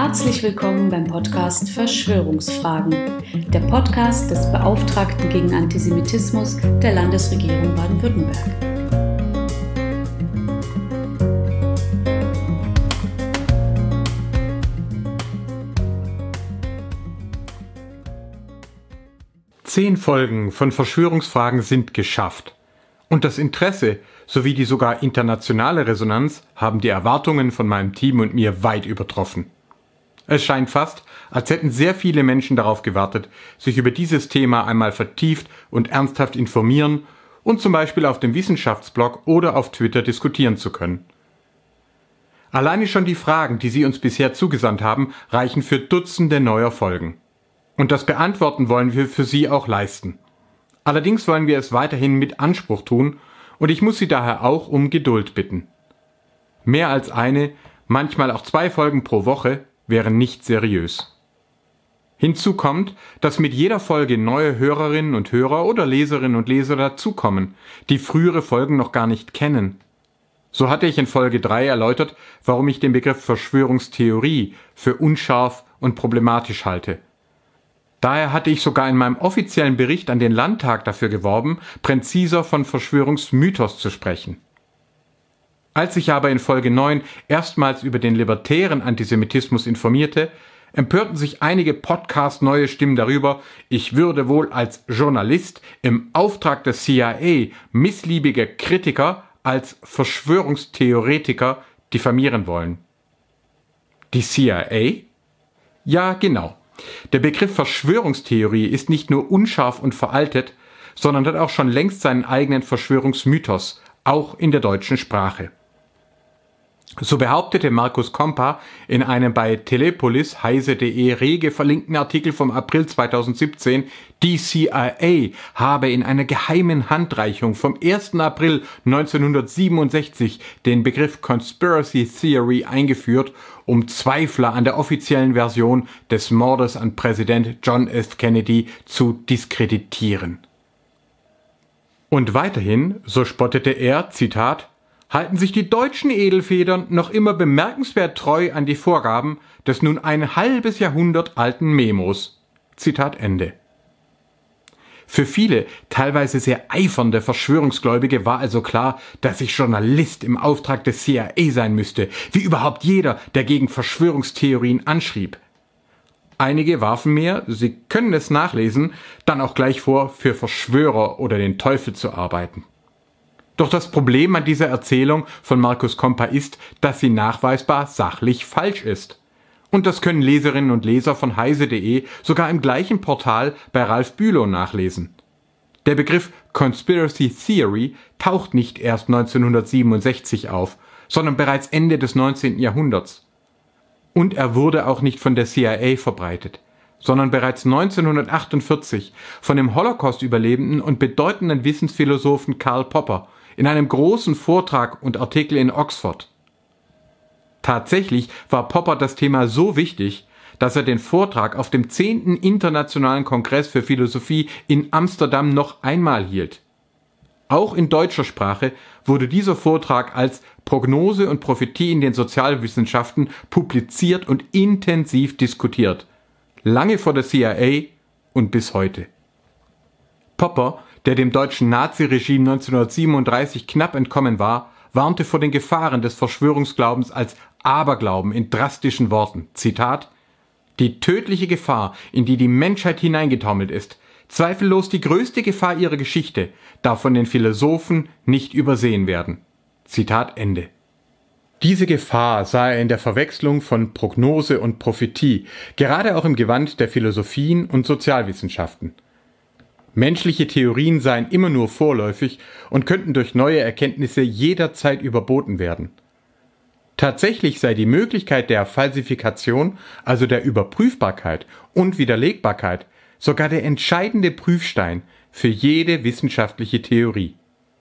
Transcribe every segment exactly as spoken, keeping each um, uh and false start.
Herzlich willkommen beim Podcast Verschwörungsfragen, der Podcast des Beauftragten gegen Antisemitismus der Landesregierung Baden-Württemberg. Zehn Folgen von Verschwörungsfragen sind geschafft. Und das Interesse sowie die sogar internationale Resonanz haben die Erwartungen von meinem Team und mir weit übertroffen. Es scheint fast, als hätten sehr viele Menschen darauf gewartet, sich über dieses Thema einmal vertieft und ernsthaft informieren und zum Beispiel auf dem Wissenschaftsblog oder auf Twitter diskutieren zu können. Alleine schon die Fragen, die Sie uns bisher zugesandt haben, reichen für Dutzende neuer Folgen. Und das Beantworten wollen wir für Sie auch leisten. Allerdings wollen wir es weiterhin mit Anspruch tun und ich muss Sie daher auch um Geduld bitten. Mehr als eine, manchmal auch zwei Folgen pro Woche wären nicht seriös. Hinzu kommt, dass mit jeder Folge neue Hörerinnen und Hörer oder Leserinnen und Leser dazukommen, die frühere Folgen noch gar nicht kennen. So hatte ich in Folge drei erläutert, warum ich den Begriff Verschwörungstheorie für unscharf und problematisch halte. Daher hatte ich sogar in meinem offiziellen Bericht an den Landtag dafür geworben, präziser von Verschwörungsmythos zu sprechen. Als ich aber in Folge neun erstmals über den libertären Antisemitismus informierte, empörten sich einige Podcast-neue Stimmen darüber, ich würde wohl als Journalist im Auftrag des C I A missliebige Kritiker als Verschwörungstheoretiker diffamieren wollen. Die C I A? Ja, genau. Der Begriff Verschwörungstheorie ist nicht nur unscharf und veraltet, sondern hat auch schon längst seinen eigenen Verschwörungsmythos, auch in der deutschen Sprache. So behauptete Markus Kompa in einem bei telepolis heise punkt de rege verlinkten Artikel vom April zweitausendsiebzehn, die C I A habe in einer geheimen Handreichung vom ersten April neunzehnhundertsiebenundsechzig den Begriff Conspiracy Theory eingeführt, um Zweifler an der offiziellen Version des Mordes an Präsident John F. Kennedy zu diskreditieren. Und weiterhin, so spottete er, Zitat, halten sich die deutschen Edelfedern noch immer bemerkenswert treu an die Vorgaben des nun ein halbes Jahrhundert alten Memos. Zitat Ende. Für viele, teilweise sehr eifernde Verschwörungsgläubige war also klar, dass ich Journalist im Auftrag des C I A sein müsste, wie überhaupt jeder, der gegen Verschwörungstheorien anschrieb. Einige warfen mir, Sie können es nachlesen, dann auch gleich vor, für Verschwörer oder den Teufel zu arbeiten. Doch das Problem an dieser Erzählung von Markus Kompa ist, dass sie nachweisbar sachlich falsch ist. Und das können Leserinnen und Leser von heise punkt de sogar im gleichen Portal bei Ralf Bülow nachlesen. Der Begriff Conspiracy Theory taucht nicht erst neunzehnhundertsiebenundsechzig auf, sondern bereits Ende des neunzehnten Jahrhunderts. Und er wurde auch nicht von der C I A verbreitet, sondern bereits neunzehnhundertachtundvierzig von dem Holocaust-Überlebenden und bedeutenden Wissensphilosophen Karl Popper in einem großen Vortrag und Artikel in Oxford. Tatsächlich war Popper das Thema so wichtig, dass er den Vortrag auf dem zehnten Internationalen Kongress für Philosophie in Amsterdam noch einmal hielt. Auch in deutscher Sprache wurde dieser Vortrag als Prognose und Prophetie in den Sozialwissenschaften publiziert und intensiv diskutiert. Lange vor der C I A und bis heute. Popper, der dem deutschen Naziregime neunzehnhundertsiebenunddreißig knapp entkommen war, warnte vor den Gefahren des Verschwörungsglaubens als Aberglauben in drastischen Worten. Zitat: Die tödliche Gefahr, in die die Menschheit hineingetaumelt ist, zweifellos die größte Gefahr ihrer Geschichte, darf von den Philosophen nicht übersehen werden. Zitat Ende. Diese Gefahr sah er in der Verwechslung von Prognose und Prophetie, gerade auch im Gewand der Philosophien und Sozialwissenschaften. Menschliche Theorien seien immer nur vorläufig und könnten durch neue Erkenntnisse jederzeit überboten werden. Tatsächlich sei die Möglichkeit der Falsifikation, also der Überprüfbarkeit und Widerlegbarkeit, sogar der entscheidende Prüfstein für jede wissenschaftliche Theorie.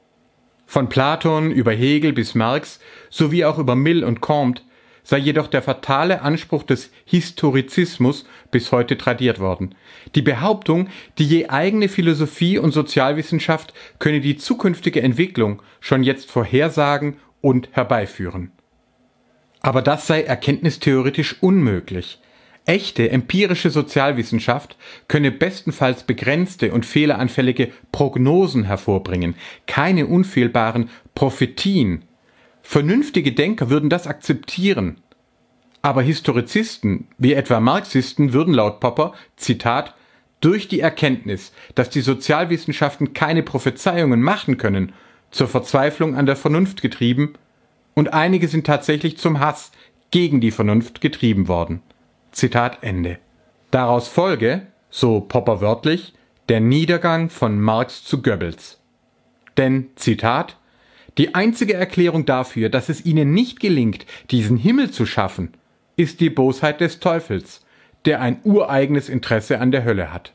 Von Platon über Hegel bis Marx sowie auch über Mill und Comte sei jedoch der fatale Anspruch des Historizismus bis heute tradiert worden. Die Behauptung, die je eigene Philosophie und Sozialwissenschaft könne die zukünftige Entwicklung schon jetzt vorhersagen und herbeiführen. Aber das sei erkenntnistheoretisch unmöglich. Echte empirische Sozialwissenschaft könne bestenfalls begrenzte und fehleranfällige Prognosen hervorbringen, keine unfehlbaren Prophetien. Vernünftige Denker würden das akzeptieren. Aber Historizisten, wie etwa Marxisten, würden laut Popper, Zitat, durch die Erkenntnis, dass die Sozialwissenschaften keine Prophezeiungen machen können, zur Verzweiflung an der Vernunft getrieben, und einige sind tatsächlich zum Hass gegen die Vernunft getrieben worden. Zitat Ende. Daraus folge, so Popper wörtlich, der Niedergang von Marx zu Goebbels. Denn, Zitat, die einzige Erklärung dafür, dass es ihnen nicht gelingt, diesen Himmel zu schaffen, ist die Bosheit des Teufels, der ein ureigenes Interesse an der Hölle hat.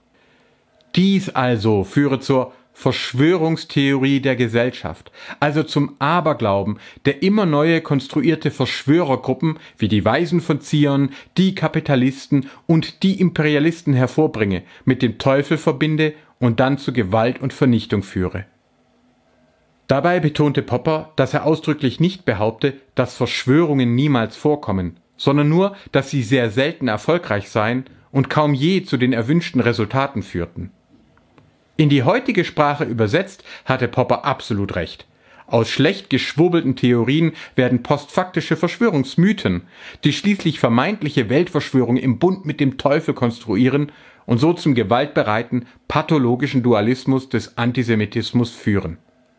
Dies also führe zur Verschwörungstheorie der Gesellschaft, also zum Aberglauben, der immer neue konstruierte Verschwörergruppen wie die Weisen von Zion, die Kapitalisten und die Imperialisten hervorbringe, mit dem Teufel verbinde und dann zu Gewalt und Vernichtung führe. Dabei betonte Popper, dass er ausdrücklich nicht behaupte, dass Verschwörungen niemals vorkommen, sondern nur, dass sie sehr selten erfolgreich seien und kaum je zu den erwünschten Resultaten führten. In die heutige Sprache übersetzt hatte Popper absolut recht. Aus schlecht geschwurbelten Theorien werden postfaktische Verschwörungsmythen, die schließlich vermeintliche Weltverschwörung im Bund mit dem Teufel konstruieren und so zum gewaltbereiten, pathologischen Dualismus des Antisemitismus führen.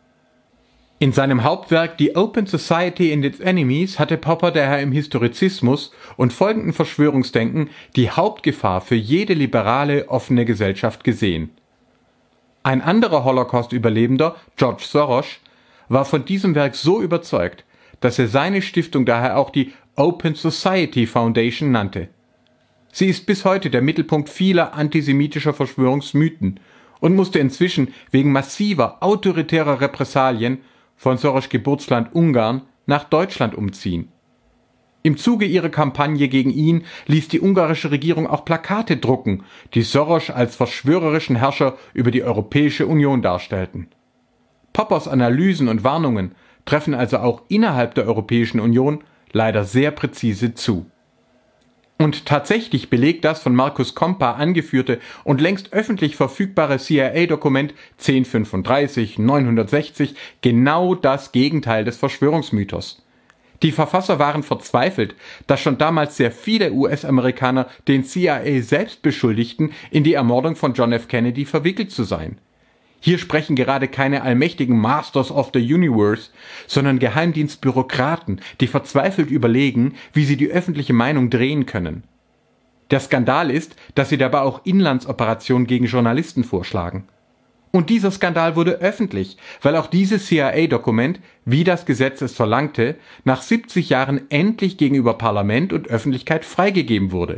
In seinem Hauptwerk The Open Society and its Enemies hatte Popper daher im Historizismus und folgenden Verschwörungsdenken die Hauptgefahr für jede liberale, offene Gesellschaft gesehen. Ein anderer Holocaust-Überlebender, George Soros, war von diesem Werk so überzeugt, dass er seine Stiftung daher auch die Open Society Foundation nannte. Sie ist bis heute der Mittelpunkt vieler antisemitischer Verschwörungsmythen und musste inzwischen wegen massiver autoritärer Repressalien von Soros' Geburtsland Ungarn nach Deutschland umziehen. Im Zuge ihrer Kampagne gegen ihn ließ die ungarische Regierung auch Plakate drucken, die Soros als verschwörerischen Herrscher über die Europäische Union darstellten. Poppers Analysen und Warnungen treffen also auch innerhalb der Europäischen Union leider sehr präzise zu. Und tatsächlich belegt das von Markus Kompa angeführte und längst öffentlich verfügbare C I A-Dokument zehn fünfunddreißig neunhundertsechzig genau das Gegenteil des Verschwörungsmythos. Die Verfasser waren verzweifelt, dass schon damals sehr viele U S-Amerikaner den C I A selbst beschuldigten, in die Ermordung von John F. Kennedy verwickelt zu sein. Hier sprechen gerade keine allmächtigen Masters of the Universe, sondern Geheimdienstbürokraten, die verzweifelt überlegen, wie sie die öffentliche Meinung drehen können. Der Skandal ist, dass sie dabei auch Inlandsoperationen gegen Journalisten vorschlagen. Und dieser Skandal wurde öffentlich, weil auch dieses C I A-Dokument, wie das Gesetz es verlangte, nach siebzig Jahren endlich gegenüber Parlament und Öffentlichkeit freigegeben wurde.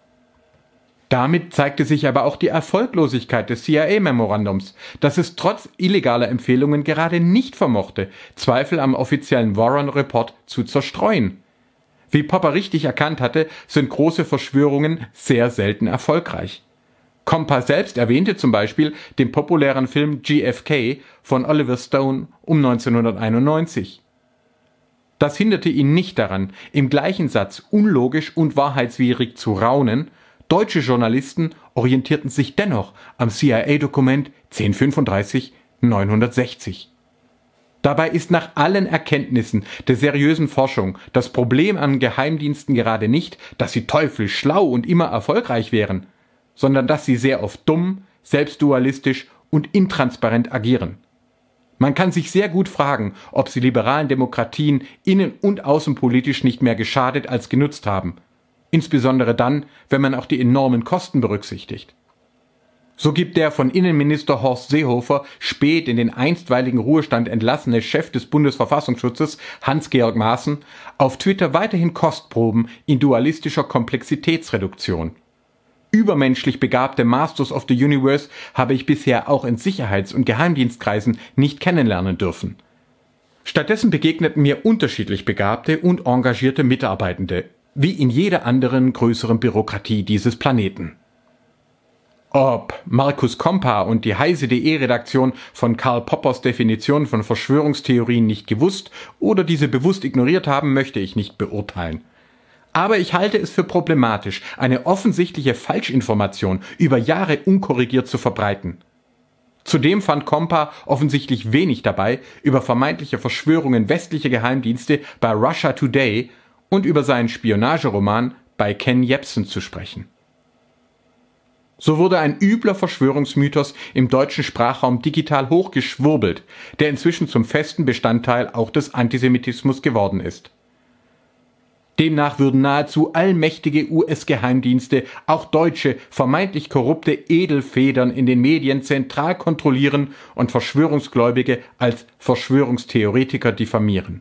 Damit zeigte sich aber auch die Erfolglosigkeit des C I A-Memorandums, das es trotz illegaler Empfehlungen gerade nicht vermochte, Zweifel am offiziellen Warren-Report zu zerstreuen. Wie Popper richtig erkannt hatte, sind große Verschwörungen sehr selten erfolgreich. Kompa selbst erwähnte zum Beispiel den populären Film J F K von Oliver Stone um neunzehnhunderteinundneunzig. Das hinderte ihn nicht daran, im gleichen Satz unlogisch und wahrheitswidrig zu raunen. Deutsche Journalisten orientierten sich dennoch am C I A-Dokument zehn fünfunddreißig neunhundertsechzig. Dabei ist nach allen Erkenntnissen der seriösen Forschung das Problem an Geheimdiensten gerade nicht, dass sie teuflisch schlau und immer erfolgreich wären, sondern dass sie sehr oft dumm, selbstdualistisch und intransparent agieren. Man kann sich sehr gut fragen, ob sie liberalen Demokratien innen- und außenpolitisch nicht mehr geschadet als genutzt haben. Insbesondere dann, wenn man auch die enormen Kosten berücksichtigt. So gibt der von Innenminister Horst Seehofer spät in den einstweiligen Ruhestand entlassene Chef des Bundesverfassungsschutzes Hans-Georg Maaßen auf Twitter weiterhin Kostproben in dualistischer Komplexitätsreduktion. Übermenschlich begabte Masters of the Universe habe ich bisher auch in Sicherheits- und Geheimdienstkreisen nicht kennenlernen dürfen. Stattdessen begegneten mir unterschiedlich begabte und engagierte Mitarbeitende, wie in jeder anderen größeren Bürokratie dieses Planeten. Ob Markus Kompa und die heise punkt de Redaktion von Karl Poppers Definition von Verschwörungstheorien nicht gewusst oder diese bewusst ignoriert haben, möchte ich nicht beurteilen. Aber ich halte es für problematisch, eine offensichtliche Falschinformation über Jahre unkorrigiert zu verbreiten. Zudem fand Kompa offensichtlich wenig dabei, über vermeintliche Verschwörungen westlicher Geheimdienste bei Russia Today und über seinen Spionageroman bei Ken Jebsen zu sprechen. So wurde ein übler Verschwörungsmythos im deutschen Sprachraum digital hochgeschwurbelt, der inzwischen zum festen Bestandteil auch des Antisemitismus geworden ist. Demnach würden nahezu allmächtige U S-Geheimdienste auch deutsche, vermeintlich korrupte Edelfedern in den Medien zentral kontrollieren und Verschwörungsgläubige als Verschwörungstheoretiker diffamieren.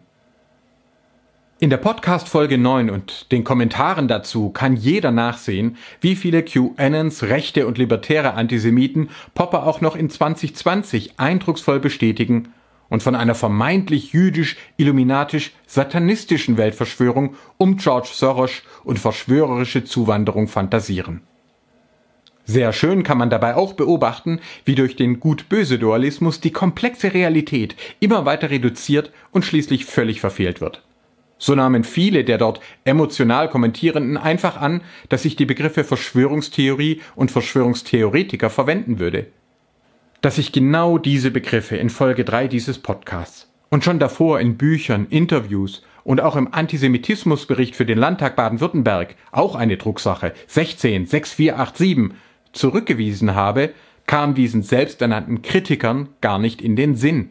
In der Podcast-Folge neun und den Kommentaren dazu kann jeder nachsehen, wie viele QAnons, rechte und libertäre Antisemiten Popper auch noch in zwanzig zwanzig eindrucksvoll bestätigen und von einer vermeintlich jüdisch-illuminatisch-satanistischen Weltverschwörung um George Soros und verschwörerische Zuwanderung fantasieren. Sehr schön kann man dabei auch beobachten, wie durch den Gut-Böse-Dualismus die komplexe Realität immer weiter reduziert und schließlich völlig verfehlt wird. So nahmen viele der dort emotional Kommentierenden einfach an, dass ich die Begriffe Verschwörungstheorie und Verschwörungstheoretiker verwenden würde. Dass ich genau diese Begriffe in Folge drei dieses Podcasts und schon davor in Büchern, Interviews und auch im Antisemitismusbericht für den Landtag Baden-Württemberg, auch eine Drucksache, sechzehn sechs vier acht sieben, zurückgewiesen habe, kam diesen selbsternannten Kritikern gar nicht in den Sinn.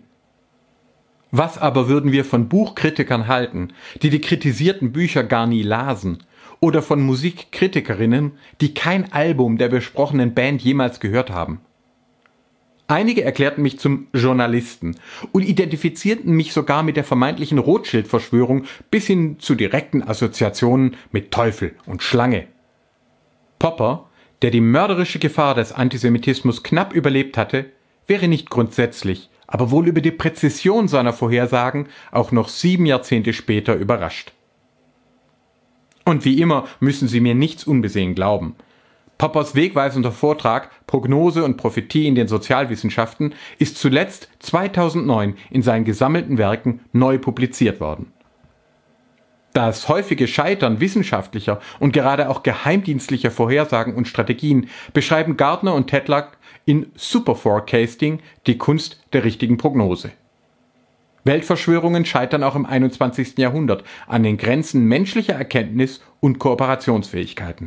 Was aber würden wir von Buchkritikern halten, die die kritisierten Bücher gar nie lasen, oder von Musikkritikerinnen, die kein Album der besprochenen Band jemals gehört haben? Einige erklärten mich zum Journalisten und identifizierten mich sogar mit der vermeintlichen Rothschild-Verschwörung bis hin zu direkten Assoziationen mit Teufel und Schlange. Popper, der die mörderische Gefahr des Antisemitismus knapp überlebt hatte, wäre nicht grundsätzlich, aber wohl über die Präzision seiner Vorhersagen auch noch sieben Jahrzehnte später überrascht. Und wie immer müssen Sie mir nichts unbesehen glauben. Poppers wegweisender Vortrag Prognose und Prophetie in den Sozialwissenschaften ist zuletzt zweitausendneun in seinen gesammelten Werken neu publiziert worden. Das häufige Scheitern wissenschaftlicher und gerade auch geheimdienstlicher Vorhersagen und Strategien beschreiben Gardner und Tetlock in Superforecasting, die Kunst der richtigen Prognose. Weltverschwörungen scheitern auch im einundzwanzigsten Jahrhundert an den Grenzen menschlicher Erkenntnis und Kooperationsfähigkeiten.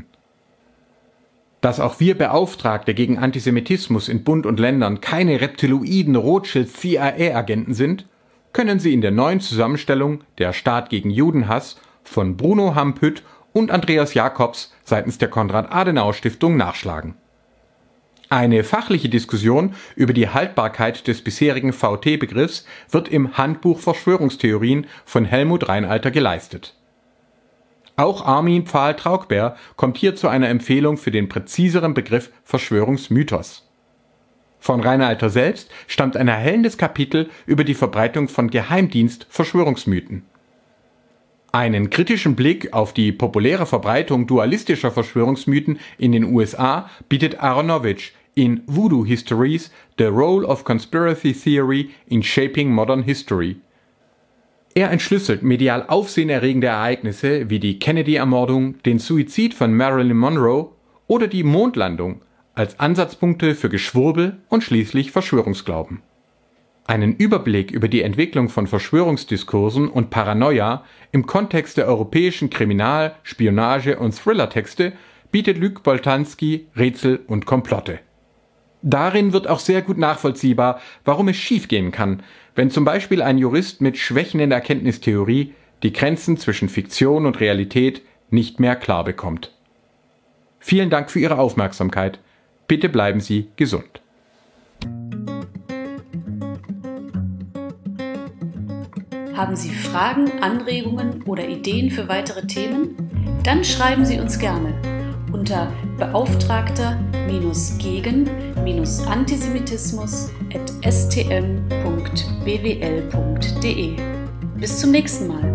Dass auch wir Beauftragte gegen Antisemitismus in Bund und Ländern keine reptiloiden Rothschild-C I A-Agenten sind, können Sie in der neuen Zusammenstellung Der Staat gegen Judenhass von Bruno Hampütt und Andreas Jacobs seitens der Konrad-Adenauer-Stiftung nachschlagen. Eine fachliche Diskussion über die Haltbarkeit des bisherigen V T-Begriffs wird im Handbuch Verschwörungstheorien von Helmut Reinalter geleistet. Auch Armin Pfahl-Traugber kommt hier zu einer Empfehlung für den präziseren Begriff Verschwörungsmythos. Von Reinalter selbst stammt ein erhellendes Kapitel über die Verbreitung von Geheimdienst-Verschwörungsmythen. Einen kritischen Blick auf die populäre Verbreitung dualistischer Verschwörungsmythen in den U S A bietet Aronovich in Voodoo Histories: The Role of Conspiracy Theory in Shaping Modern History. Er entschlüsselt medial aufsehenerregende Ereignisse wie die Kennedy-Ermordung, den Suizid von Marilyn Monroe oder die Mondlandung als Ansatzpunkte für Geschwurbel und schließlich Verschwörungsglauben. Einen Überblick über die Entwicklung von Verschwörungsdiskursen und Paranoia im Kontext der europäischen Kriminal-, Spionage- und Thriller-Texte bietet Luc Boltanski Rätsel und Komplotte. Darin wird auch sehr gut nachvollziehbar, warum es schiefgehen kann, wenn zum Beispiel ein Jurist mit Schwächen in der Erkenntnistheorie die Grenzen zwischen Fiktion und Realität nicht mehr klar bekommt. Vielen Dank für Ihre Aufmerksamkeit. Bitte bleiben Sie gesund. Haben Sie Fragen, Anregungen oder Ideen für weitere Themen? Dann schreiben Sie uns gerne unter beauftragter-gegen Antisemitismus at s t m punkt b w l punkt d e. Bis zum nächsten Mal.